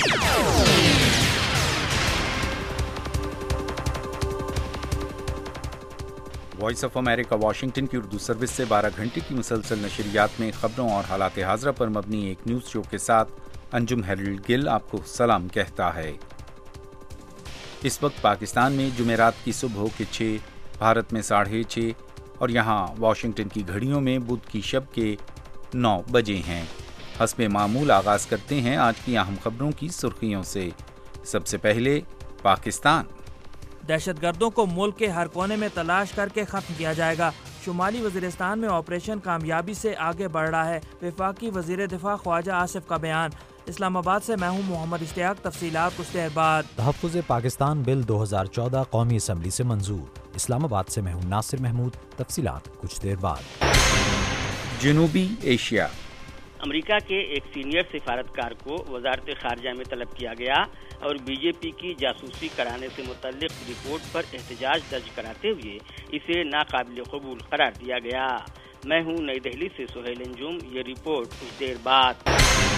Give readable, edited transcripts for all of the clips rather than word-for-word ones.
Voice of America Washington کی Urdu service سے 12 گھنٹے کی مسلسل نشریات میں خبروں اور حالات حاضرہ پر مبنی ایک نیوز شو کے ساتھ انجم ہیرلڈ گل آپ کو سلام کہتا ہے۔ اس وقت پاکستان میں جمعرات کی صبح کے 6، بھارت میں 6:30 اور یہاں واشنگٹن کی گھڑیوں میں بدھ کی شب کے 9 بجے ہیں۔ حسب معمول آغاز کرتے ہیں آج کی اہم خبروں کی سرخیوں سے۔ سب سے پہلے پاکستان۔ دہشت گردوں کو ملک کے ہر کونے میں تلاش کر کے ختم کیا جائے گا۔ شمالی وزیرستان میں آپریشن کامیابی سے آگے بڑھ رہا ہے۔ وفاقی وزیر دفاع خواجہ آصف کا بیان۔ اسلام آباد سے میں ہوں محمد اشتیاق، تفصیلات کچھ دیر بعد۔ تحفظ پاکستان بل 2014 قومی اسمبلی سے منظور۔ اسلام آباد سے میں ہوں ناصر محمود، تفصیلات کچھ دیر بعد۔ جنوبی ایشیا۔ امریکہ کے ایک سینئر سفارتکار کو وزارت خارجہ میں طلب کیا گیا اور بی جے پی کی جاسوسی کرانے سے متعلق رپورٹ پر احتجاج درج کراتے ہوئے اسے ناقابل قبول قرار دیا گیا۔ میں ہوں نئی دہلی سے سہیل انجم، یہ رپورٹ کچھ دیر بعد۔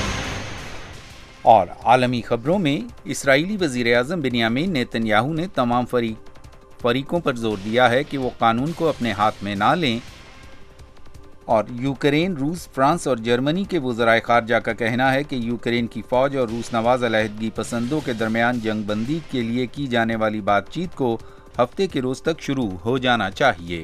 اور عالمی خبروں میں اسرائیلی وزیر اعظم بنیامین نیتن یاہو نے تمام فریقوں پر زور دیا ہے کہ وہ قانون کو اپنے ہاتھ میں نہ لیں، اور یوکرین، روس، فرانس اور جرمنی کے وزراء خارجہ کا کہنا ہے کہ یوکرین کی فوج اور روس نواز علیحدگی پسندوں کے درمیان جنگ بندی کے لیے کی جانے والی بات چیت کو ہفتے کے روز تک شروع ہو جانا چاہیے۔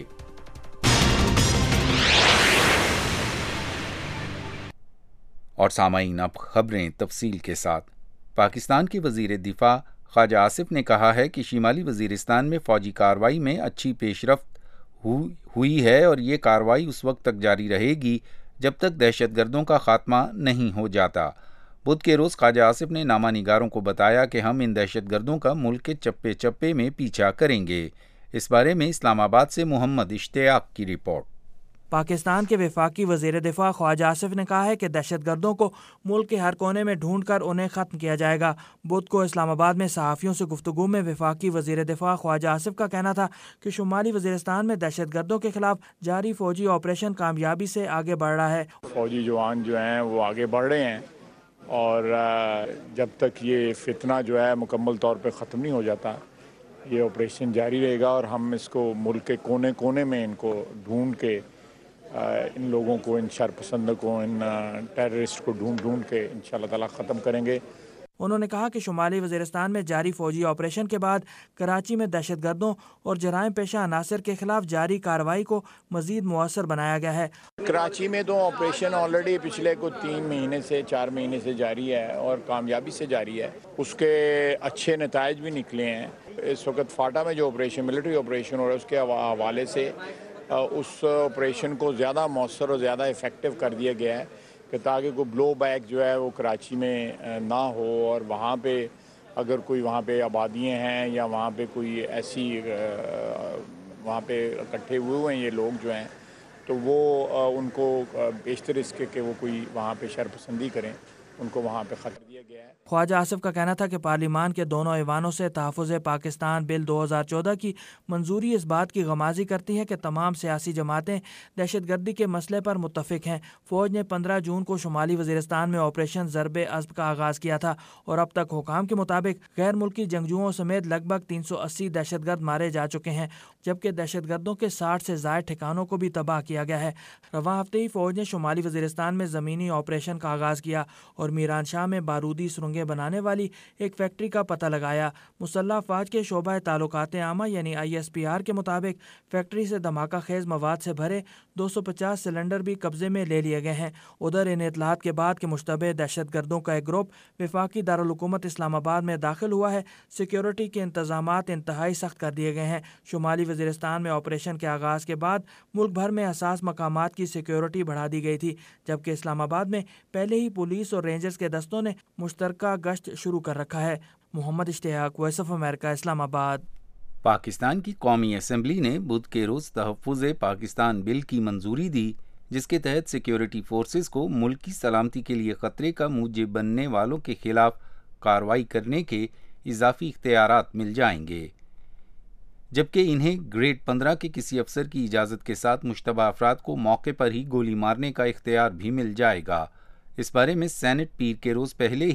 اور سامعین، اب خبریں تفصیل کے ساتھ۔ پاکستان کے وزیر دفاع خواجہ آصف نے کہا ہے کہ شمالی وزیرستان میں فوجی کارروائی میں اچھی پیش رفت ہوئی ہے اور یہ کارروائی اس وقت تک جاری رہے گی جب تک دہشت گردوں کا خاتمہ نہیں ہو جاتا۔ بدھ کے روز خواجہ آصف نے نامہ نگاروں کو بتایا کہ ہم ان دہشت گردوں کا ملک کے چپے چپے میں پیچھا کریں گے۔ اس بارے میں اسلام آباد سے محمد اشتیاق کی رپورٹ۔ پاکستان کے وفاقی وزیر دفاع خواجہ آصف نے کہا ہے کہ دہشت گردوں کو ملک کے ہر کونے میں ڈھونڈ کر انہیں ختم کیا جائے گا۔ بدھ کو اسلام آباد میں صحافیوں سے گفتگو میں وفاقی وزیر دفاع خواجہ آصف کا کہنا تھا کہ شمالی وزیرستان میں دہشت گردوں کے خلاف جاری فوجی آپریشن کامیابی سے آگے بڑھ رہا ہے۔ فوجی جوان جو ہیں وہ آگے بڑھ رہے ہیں، اور جب تک یہ فتنہ جو ہے مکمل طور پہ ختم نہیں ہو جاتا، یہ آپریشن جاری رہے گا، اور ہم اس کو ملک کے کونے کونے میں ان کو ڈھونڈ کے ان لوگوں کو، ان شرپسندوں کو، ان ٹیررسٹ کو ڈھونڈ کے انشاءاللہ تعالی ختم کریں گے۔ انہوں نے کہا کہ شمالی وزیرستان میں جاری فوجی آپریشن کے بعد کراچی میں دہشت گردوں اور جرائم پیشہ عناصر کے خلاف جاری کارروائی کو مزید مؤثر بنایا گیا ہے۔ کراچی میں تو آپریشن آلریڈی پچھلے 3 مہینے سے 4 مہینے سے جاری ہے اور کامیابی سے جاری ہے، اس کے اچھے نتائج بھی نکلے ہیں۔ اس وقت فاٹا میں جو آپریشن، ملٹری آپریشن ہو رہا ہے، اس کے حوالے سے اس آپریشن کو زیادہ مؤثر اور زیادہ افیکٹو کر دیا گیا ہے کہ تاکہ کوئی بلو بیک جو ہے وہ کراچی میں نہ ہو، اور وہاں پہ اگر کوئی وہاں پہ آبادیاں ہیں یا وہاں پہ کوئی ایسی وہاں پہ اکٹھے ہوئے ہیں یہ لوگ جو ہیں، تو وہ ان کو بیشتر اس کے کہ وہ کوئی وہاں پہ شرپسندی کریں، ان کو وہاں پہ خطر دیا گیا ہے۔ خواجہ آصف کا کہنا تھا کہ پارلیمان کے دونوں ایوانوں سے تحفظ پاکستان بل 2014 کی منظوری اس بات کی غمازی کرتی ہے کہ تمام سیاسی جماعتیں دہشت گردی کے مسئلے پر متفق ہیں۔ فوج نے 15 جون کو شمالی وزیرستان میں آپریشن ضرب عصب کا آغاز کیا تھا، اور اب تک حکام کے مطابق غیر ملکی جنگجوؤں سمیت لگ بھگ 380 دہشت گرد مارے جا چکے ہیں، جبکہ دہشت گردوں کے 60 سے زائد ٹھکانوں کو بھی تباہ کیا گیا ہے۔ رواں ہفتے ہی فوج نے شمالی وزیرستان میں زمینی آپریشن کا آغاز کیا اور میران شاہ میں بارودی سرنگیں بنانے والی ایک فیکٹری کا پتہ لگایا۔ مسلح افواج کے شعبہ تعلقات عامہ یعنی ISPR کے مطابق فیکٹری سے دھماکہ خیز مواد سے بھرے 250 سلنڈر بھی قبضے میں لے لیے گئے ہیں۔ ادھر ان اطلاعات کے بعد کہ مشتبہ دہشت گردوں کا ایک گروپ وفاقی دارالحکومت اسلام آباد میں داخل ہوا ہے، سیکیورٹی کے انتظامات انتہائی سخت کر دیے گئے ہیں۔ شمالی وزیرستان میں آپریشن کے آغاز کے بعد ملک بھر میں حساس مقامات کی سیکیورٹی بڑھا دی گئی تھی، جبکہ اسلام آباد میں پہلے ہی پولیس اور رینجرز کے دستوں نے مشترکہ گشت شروع کر رکھا ہے۔ محمد اشتیاق، وائس آف امریکہ، اسلام آباد۔ پاکستان کی قومی اسمبلی نے بدھ کے روز تحفظ پاکستان بل کی منظوری دی، جس کے تحت سیکیورٹی فورسز کو ملک کی سلامتی کے لیے خطرے کا موجب بننے والوں کے خلاف کارروائی کرنے کے اضافی اختیارات مل جائیں گے، جبکہ انہیں گریڈ 15 کے کسی افسر کی اجازت کے ساتھ مشتبہ افراد کو موقع پر ہی گولی مارنے کا اختیار بھی مل جائے گا۔ اس بارے میں سینٹ پیر کے روز پہلے ہی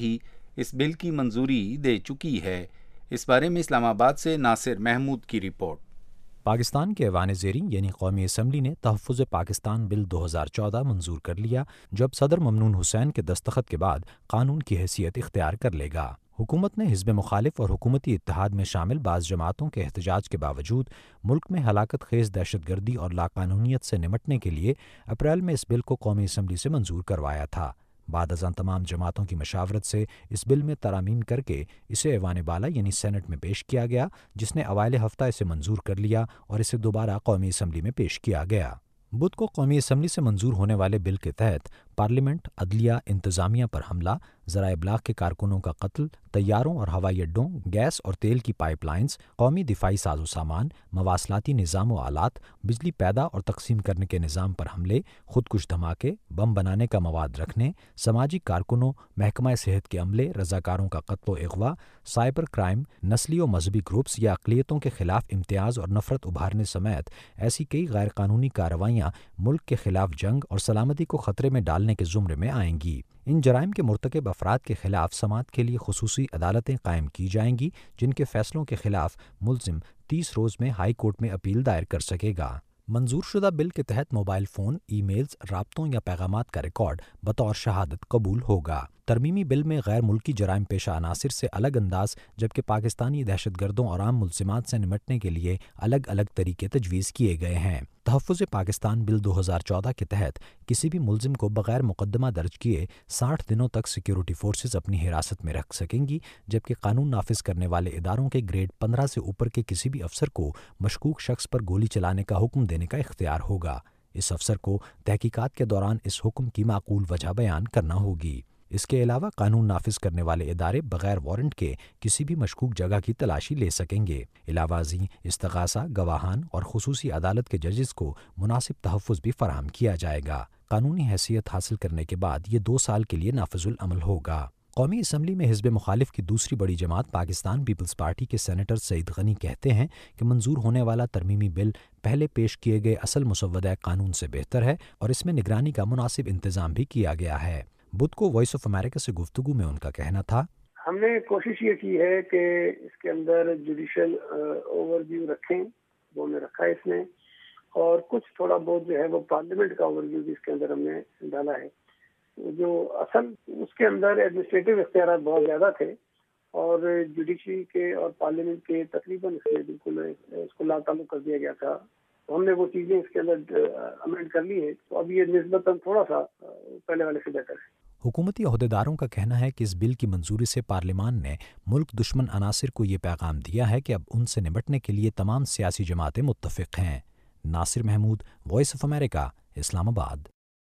اس بل کی منظوری دے چکی ہے۔ اس بارے میں اسلام آباد سے ناصر محمود کی رپورٹ۔ پاکستان کے ایوان زیریں یعنی قومی اسمبلی نے تحفظ پاکستان بل 2014 منظور کر لیا، جو اب صدر ممنون حسین کے دستخط کے بعد قانون کی حیثیت اختیار کر لے گا۔ حکومت نے حزب مخالف اور حکومتی اتحاد میں شامل بعض جماعتوں کے احتجاج کے باوجود ملک میں ہلاکت خیز دہشت گردی اور لاقانونیت سے نمٹنے کے لیے اپریل میں اس بل کو قومی اسمبلی سے منظور کروایا تھا۔ بعد ازاں تمام جماعتوں کی مشاورت سے اس بل میں ترامیم کر کے اسے ایوان بالا یعنی سینٹ میں پیش کیا گیا، جس نے اوائل ہفتہ اسے منظور کر لیا اور اسے دوبارہ قومی اسمبلی میں پیش کیا گیا۔ بدھ کو قومی اسمبلی سے منظور ہونے والے بل کے تحت پارلیمنٹ، عدلیہ، انتظامیہ پر حملہ، ذرائع ابلاغ کے کارکنوں کا قتل، طیاروں اور ہوائی اڈوں، گیس اور تیل کی پائپ لائنز، قومی دفاعی ساز و سامان، مواصلاتی نظام و آلات، بجلی پیدا اور تقسیم کرنے کے نظام پر حملے، خودکش دھماکے، بم بنانے کا مواد رکھنے، سماجی کارکنوں، محکمہ صحت کے عملے، رضاکاروں کا قتل و اغوا، سائبر کرائم، نسلی و مذہبی گروپس یا اقلیتوں کے خلاف امتیاز اور نفرت ابھارنے سمیت ایسی کئی غیر قانونی کارروائیاں ملک کے خلاف جنگ اور سلامتی کو خطرے میں ڈالنے کے زمرے میں آئیں گی۔ ان جرائم کے مرتکب افراد کے خلاف سماعت کے لیے خصوصی عدالتیں قائم کی جائیں گی، جن کے فیصلوں کے خلاف ملزم 30 روز میں ہائی کورٹ میں اپیل دائر کر سکے گا۔ منظور شدہ بل کے تحت موبائل فون، ای میلز، رابطوں یا پیغامات کا ریکارڈ بطور شہادت قبول ہوگا۔ ترمیمی بل میں غیر ملکی جرائم پیشہ عناصر سے الگ انداز، جبکہ پاکستانی دہشت گردوں اور عام ملزمات سے نمٹنے کے لیے الگ الگ طریقے تجویز کیے گئے ہیں۔ تحفظ پاکستان بل 2014 کے تحت کسی بھی ملزم کو بغیر مقدمہ درج کیے 60 دنوں تک سیکیورٹی فورسز اپنی حراست میں رکھ سکیں گی، جبکہ قانون نافذ کرنے والے اداروں کے گریڈ 15 سے اوپر کے کسی بھی افسر کو مشکوک شخص پر گولی چلانے کا حکم دینے کا اختیار ہوگا۔ اس افسر کو تحقیقات کے دوران اس حکم کی معقول وجہ بیان کرنا ہوگی۔ اس کے علاوہ قانون نافذ کرنے والے ادارے بغیر وارنٹ کے کسی بھی مشکوک جگہ کی تلاشی لے سکیں گے۔ علاوہ ازیں استغاثہ، گواہان اور خصوصی عدالت کے ججز کو مناسب تحفظ بھی فراہم کیا جائے گا۔ قانونی حیثیت حاصل کرنے کے بعد یہ 2 سال کے لیے نافذ العمل ہوگا۔ قومی اسمبلی میں حزب مخالف کی دوسری بڑی جماعت پاکستان پیپلز پارٹی کے سینیٹر سعید غنی کہتے ہیں کہ منظور ہونے والا ترمیمی بل پہلے پیش کیے گئے اصل مسودہ قانون سے بہتر ہے اور اس میں نگرانی کا مناسب انتظام بھی کیا گیا ہے۔ بدھ کو وائس آف امریکہ سے گفتگو میں ان کا کہنا تھا، ہم نے کوشش یہ کی ہے کہ اس کے اندر جوڈیشل اوور ویو رکھیں، وہ میں رکھا ہے اس میں، اور کچھ تھوڑا بہت جو ہے وہ پارلیمنٹ کا اوور ویو بھی اس کے اندر ہم نے ڈالا ہے۔ جو اصل اس کے اندر ایڈمنسٹریٹو اختیارات بہت زیادہ تھے اور جوڈیشری کے اور پارلیمنٹ کے تقریباً اس میں بالکل اس کو لاتعلق کر دیا گیا تھا۔ ہم نے وہ چیزیں اس کے اندر امینڈ کر لی ہے، تو اب یہ نسبتاً تھوڑا سا پہلے والے سے بہتر ہے۔ حکومتی عہدیداروں کا کہنا ہے کہ اس بل کی منظوری سے پارلیمان نے ملک دشمن عناصر کو یہ پیغام دیا ہے کہ اب ان سے نمٹنے کے لیے تمام سیاسی جماعتیں متفق ہیں۔ Nasir Mahmood, Voice of America, Islamabad.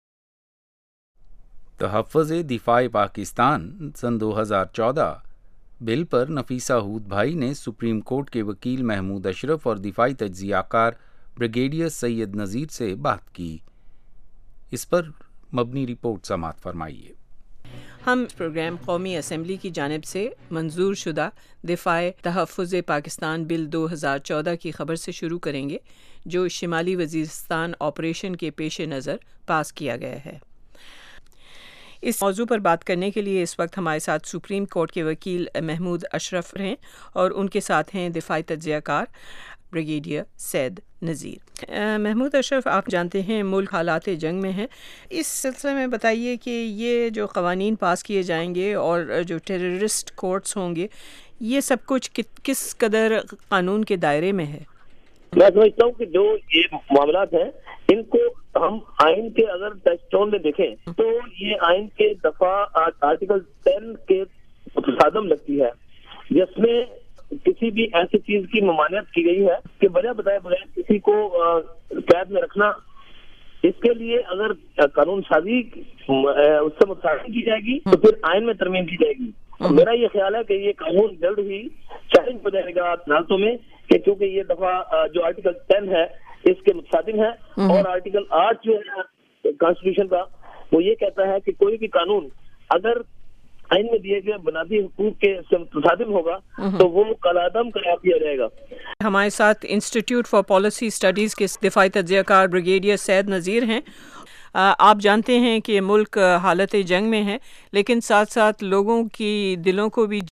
تحفظ دفاع پاکستان سن 2014 بل پر نفیسہ ہود بھائی نے سپریم کورٹ کے وکیل محمود اشرف اور دفاعی تجزیہ کار بریگیڈیئر سید نذیر سے بات کی۔ اس پر مبنی رپورٹ سماعت فرمائیے۔ ہم پروگرام قومی اسمبلی کی جانب سے منظور شدہ دفاع تحفظ پاکستان بل 2014 کی خبر سے شروع کریں گے، جو شمالی وزیرستان آپریشن کے پیش نظر پاس کیا گیا ہے۔ اس موضوع پر بات کرنے کے لیے اس وقت ہمارے ساتھ سپریم کورٹ کے وکیل محمود اشرف ہیں اور ان کے ساتھ ہیں دفاعی تجزیہ کار بریگیڈیئر سید نذیر۔ محمود اشرف، آپ جانتے ہیں ملک حالات جنگ میں ہے، اس سلسلے میں بتائیے کہ یہ جو قوانین پاس کیے جائیں گے اور جو ٹیررسٹ کورٹس ہوں گے، یہ سب کچھ کس قدر قانون کے دائرے میں ہے؟ میں سمجھتا ہوں کہ جو یہ معاملات ہیں ان کو ہم آئین کے اگر ٹچ ٹون میں دیکھیں تو یہ آئین کے دفعہ آرٹیکل 10 کے تصادم لگتی ہے، جس میں کسی بھی ایسی چیز کی ممانعت کی گئی ہے کہ وجہ بتائے بغیر کسی کو قید میں رکھنا، اس کے لیے اگر قانون سازی اس سے متعلق کی جائے گی تو پھر آئین میں ترمیم کی جائے گی۔ میرا یہ خیال ہے کہ یہ قانون جلد ہی چیلنج ہو جائے گا عدالتوں میں، کہ کیونکہ یہ دفعہ جو آرٹیکل 10 ہے اس کے متصادم ہے، اور آرٹیکل 8 جو ہے کانسٹیٹیوشن کا وہ یہ کہتا ہے کہ کوئی بھی قانون اگر آئین میں دیے گئے بنیادی حقوق کے سے متصادم ہوگا تو وہ کالعدم قرار دیا جائے گا۔ ہمارے ساتھ انسٹیٹیوٹ فار پالیسی اسٹڈیز کے دفاعی تجزیہ کار بریگیڈیئر سید نذیر ہیں۔ آپ جانتے ہیں کہ ملک حالت جنگ میں ہے، لیکن ساتھ ساتھ لوگوں کی دلوں کو بھی